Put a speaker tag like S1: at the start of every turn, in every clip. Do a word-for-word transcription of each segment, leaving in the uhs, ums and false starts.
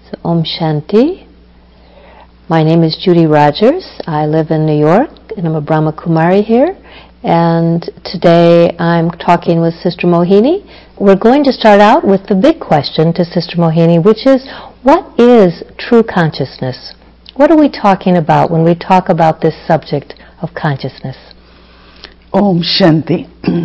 S1: So, Om Shanti. My name is Judy Rogers. I live in New York, and I'm a Brahma Kumari here. And today I'm talking with Sister Mohini. We're going to start out with the big question to Sister Mohini, which is, what is true consciousness? What are we talking about when we talk about this subject of consciousness?
S2: Om Shanti.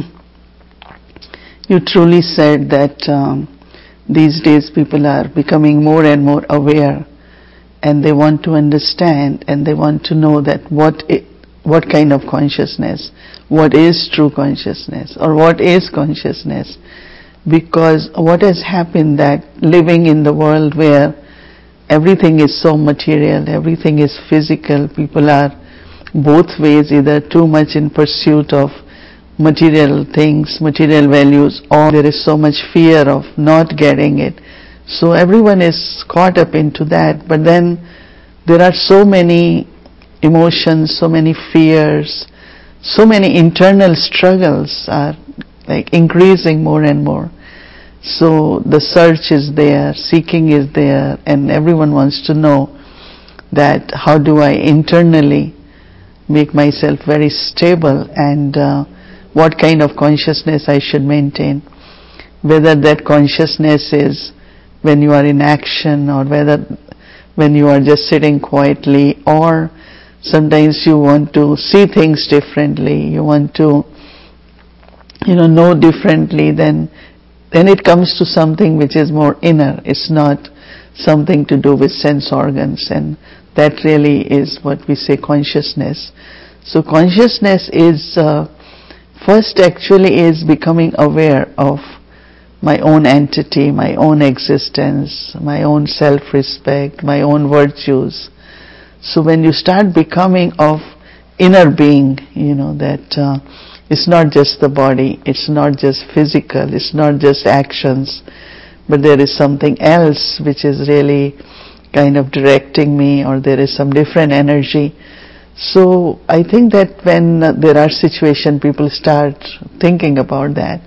S2: You truly said that um, these days people are becoming more and more aware, and they want to understand, and they want to know that what it, what kind of consciousness, what is true consciousness, or what is consciousness. Because what has happened, that living in the world where everything is so material, everything is physical, people are both ways, either too much in pursuit of material things, material values, or there is so much fear of not getting it. So everyone is caught up into that, but then there are so many emotions, so many fears, so many internal struggles are like increasing more and more. So the search is there, seeking is there, and everyone wants to know that how do I internally make myself very stable, and uh, what kind of consciousness I should maintain. Whether that consciousness is when you are in action, or whether when you are just sitting quietly, or sometimes you want to see things differently, you want to you know know differently, then then it comes to something which is more inner. It's not something to do with sense organs, and that really is what we say consciousness. So consciousness is uh, first actually is becoming aware of my own entity, my own existence, my own self-respect, my own virtues. So when you start becoming of inner being, you know, that uh, it's not just the body, it's not just physical, it's not just actions, but there is something else which is really kind of directing me, or there is some different energy. So I think that when uh, there are situations, people start thinking about that.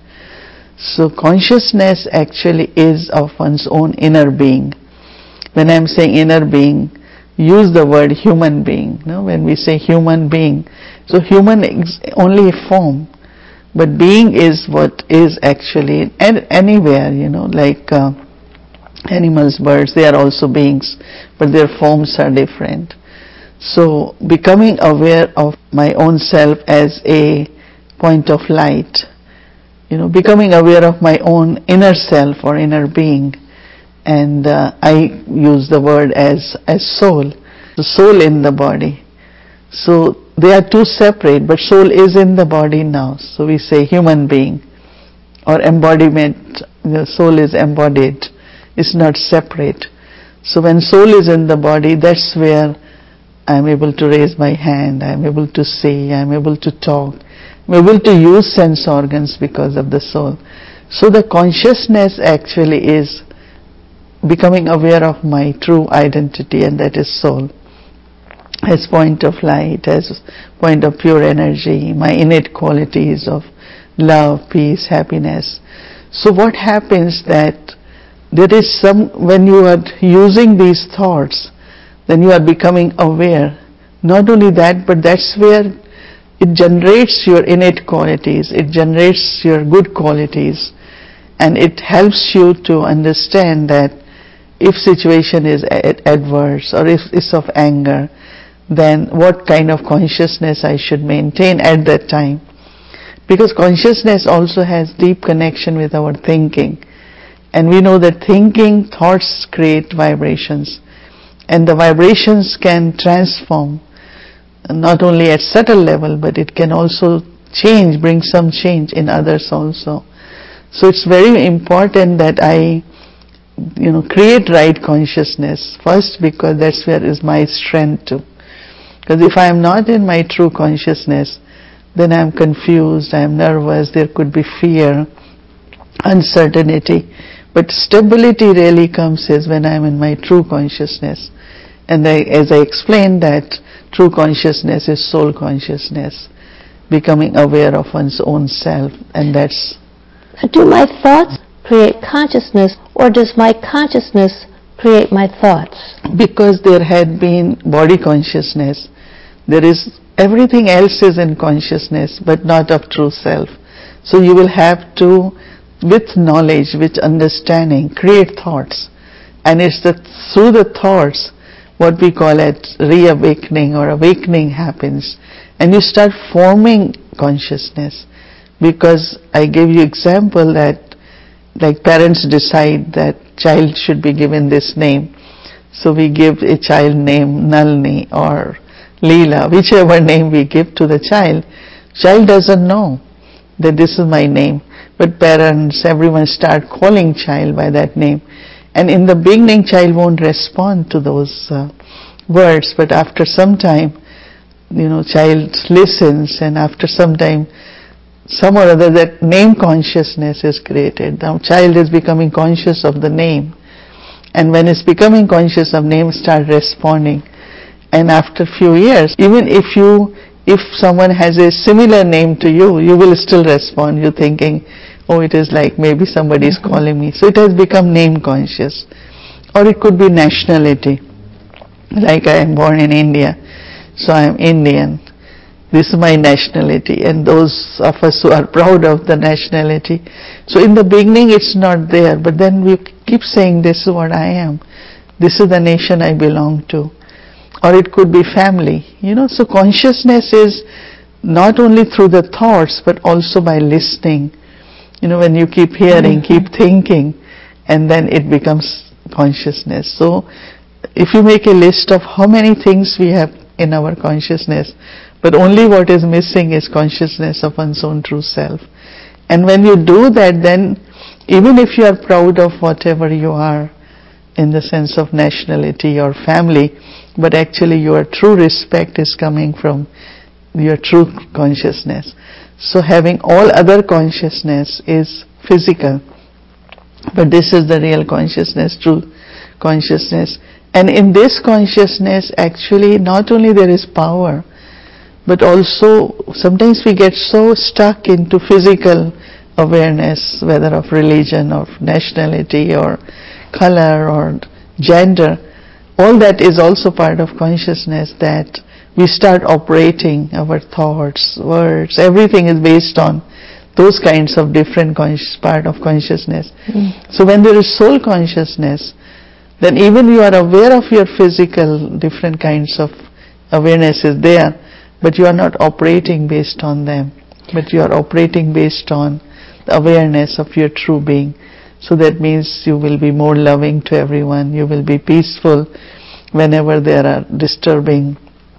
S2: So consciousness actually is of one's own inner being. When I'm saying inner being, use the word human being. No? When we say human being, so human is only a form, but being is what is actually and anywhere, you know, like uh, animals, birds, they are also beings, but their forms are different. So becoming aware of my own self as a point of light, you know, becoming aware of my own inner self or inner being, and uh, I use the word as as soul, the soul in the body. So they are two separate, but soul is in the body now. So we say human being or embodiment. The soul is embodied. It's not separate. So when soul is in the body, that's where I'm able to raise my hand, I'm able to see, I'm able to talk, I'm able to use sense organs because of the soul. So the consciousness actually is becoming aware of my true identity, and that is soul, as point of light, as point of pure energy, my innate qualities of love, peace, happiness. So what happens that there is some, when you are using these thoughts, then you are becoming aware. Not only that, but that's where it generates your innate qualities, it generates your good qualities, and it helps you to understand that if situation is ad- adverse, or if it's of anger, then what kind of consciousness I should maintain at that time. Because consciousness also has deep connection with our thinking, and we know that thinking, thoughts create vibrations, and the vibrations can transform not only at subtle level, but it can also change, bring some change in others also. So it's very important that I you know create right consciousness first, because that's where is my strength too. Because if I am not in my true consciousness, then I am confused, I am nervous, there could be fear, uncertainty. But stability really comes is when I am in my true consciousness. And I, as I explained, that true consciousness is soul consciousness, becoming aware of one's own self, and that's...
S1: Do my thoughts create consciousness, or does my consciousness create my thoughts?
S2: Because there had been body consciousness. There is, everything else is in consciousness, but not of true self. So you will have to, with knowledge, with understanding, create thoughts. And it's the, through the thoughts, what we call it reawakening or awakening happens. And you start forming consciousness. Because I gave you example that like parents decide that child should be given this name. So we give a child name Nalini or Leela, whichever name we give to the child. Child doesn't know that this is my name. But parents, everyone start calling child by that name. And in the beginning, child won't respond to those uh, words. But after some time, you know, child listens, and after some time, some or other, that name consciousness is created. Now child is becoming conscious of the name. And when it's becoming conscious of name, start responding. And after few years, even if you, if someone has a similar name to you, you will still respond. You're thinking, oh, it is like maybe somebody is mm-hmm. calling me. So it has become name conscious. Or it could be nationality. Like I am born in India, so I am Indian. This is my nationality, and those of us who are proud of the nationality. So in the beginning it's not there, but then we keep saying this is what I am. This is the nation I belong to. Or it could be family. You know, so consciousness is not only through the thoughts, but also by listening. You know, when you keep hearing, mm-hmm. keep thinking, and then it becomes consciousness. So if you make a list of how many things we have in our consciousness, but only what is missing is consciousness of one's own true self. And when you do that, then even if you are proud of whatever you are in the sense of nationality or family, but actually your true respect is coming from your true consciousness. So having all other consciousness is physical, but this is the real consciousness, true consciousness. And in this consciousness, actually not only there is power, but also sometimes we get so stuck into physical awareness, whether of religion or nationality or color or gender. All that is also part of consciousness, that we start operating our thoughts, words, everything is based on those kinds of different conscious part of consciousness. Mm. So when there is soul consciousness, then even you are aware of your physical different kinds of awareness is there, but you are not operating based on them, but you are operating based on the awareness of your true being. So that means you will be more loving to everyone, you will be peaceful whenever there are disturbing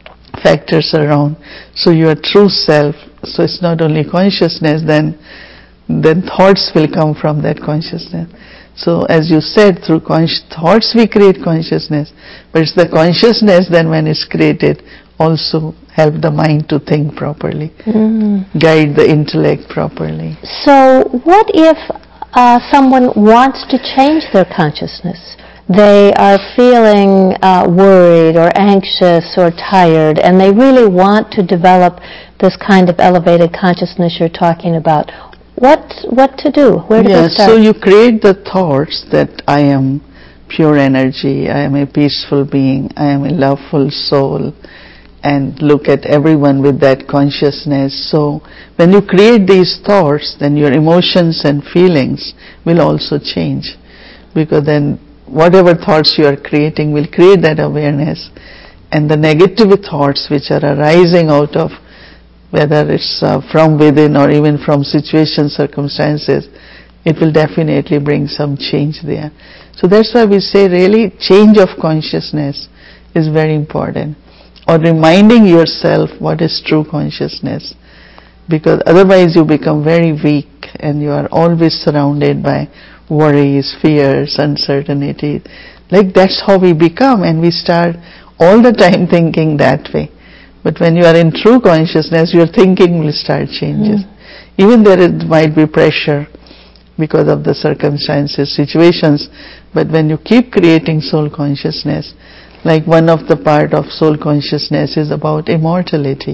S2: factors around. So your true self, so it's not only consciousness, then then thoughts will come from that consciousness. So as you said, through conscious thoughts we create consciousness, but it's the consciousness then when it's created also help the mind to think properly, mm. guide the intellect properly.
S1: So what if uh, someone wants to change their consciousness? They are feeling uh, worried or anxious or tired, and they really want to develop this kind of elevated consciousness you're talking about. What what to do? Where do
S2: yeah,
S1: they start?
S2: So you create the thoughts that I am pure energy, I am a peaceful being, I am a loveful soul, and look at everyone with that consciousness. So when you create these thoughts, then your emotions and feelings will also change, because then whatever thoughts you are creating will create that awareness, and the negative thoughts which are arising out of whether it's uh, from within or even from situation, circumstances, it will definitely bring some change there. So that's why we say really change of consciousness is very important, or reminding yourself what is true consciousness, because otherwise you become very weak and you are always surrounded by worries, fears, uncertainty. Like that's how we become, and we start all the time thinking that way. But when you are in true consciousness, your thinking will start changes. Mm. Even there it might be pressure because of the circumstances, situations, but when you keep creating soul consciousness, like one of the part of soul consciousness is about immortality.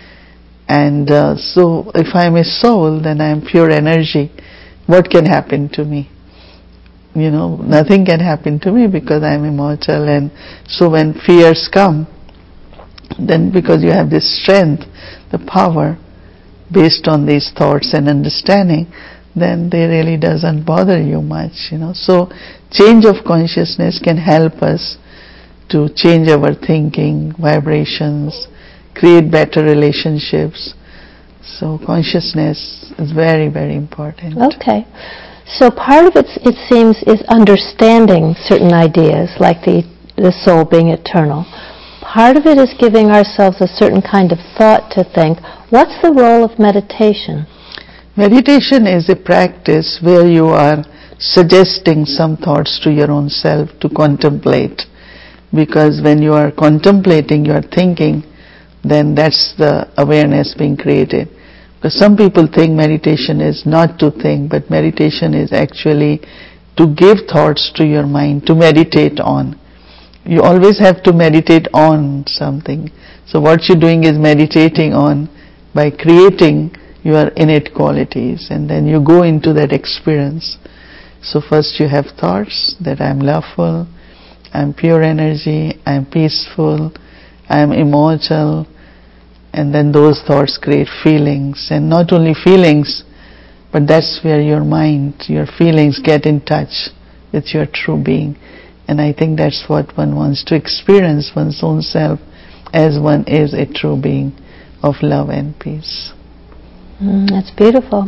S2: And uh, so if I am a soul, then I am pure energy. What can happen to me? you know, nothing can happen to me because I'm immortal. And so when fears come, then because you have this strength, the power based on these thoughts and understanding, then they really doesn't bother you much, you know. So change of consciousness can help us to change our thinking, vibrations, create better relationships. So consciousness is very, very important.
S1: Okay. So part of it, it seems, is understanding certain ideas, like the, the soul being eternal. Part of it is giving ourselves a certain kind of thought to think. What's the role of meditation?
S2: Meditation is a practice where you are suggesting some thoughts to your own self to contemplate. Because when you are contemplating, you are thinking, then that's the awareness being created. Because some people think meditation is not to think, but meditation is actually to give thoughts to your mind, to meditate on. You always have to meditate on something. So what you're doing is meditating on by creating your innate qualities, and then you go into that experience. So first you have thoughts that I'm loveful, I'm pure energy, I'm peaceful, I'm immortal, and then those thoughts create feelings. And not only feelings, but that's where your mind, your feelings get in touch with your true being. And I think that's what one wants to experience, one's own self, as one is a true being of love and peace.
S1: Mm, that's beautiful.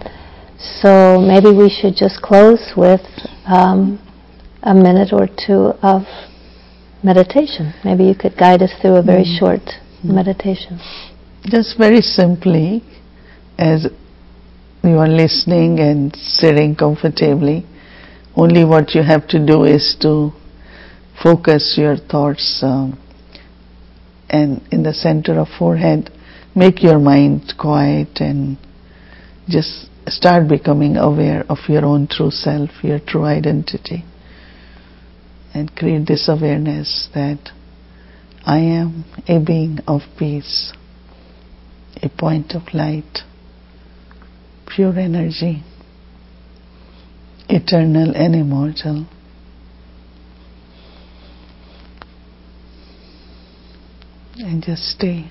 S1: So maybe we should just close with um, a minute or two of meditation. Maybe you could guide us through a very mm. short mm. meditation.
S2: Just very simply, as you are listening and sitting comfortably, only what you have to do is to focus your thoughts um, and in the center of forehead, make your mind quiet and just start becoming aware of your own true self, your true identity, and create this awareness that I am a being of peace, a point of light, pure energy, eternal and immortal. And just stay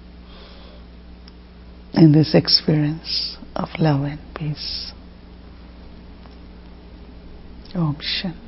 S2: in this experience of love and peace. Om Shanti.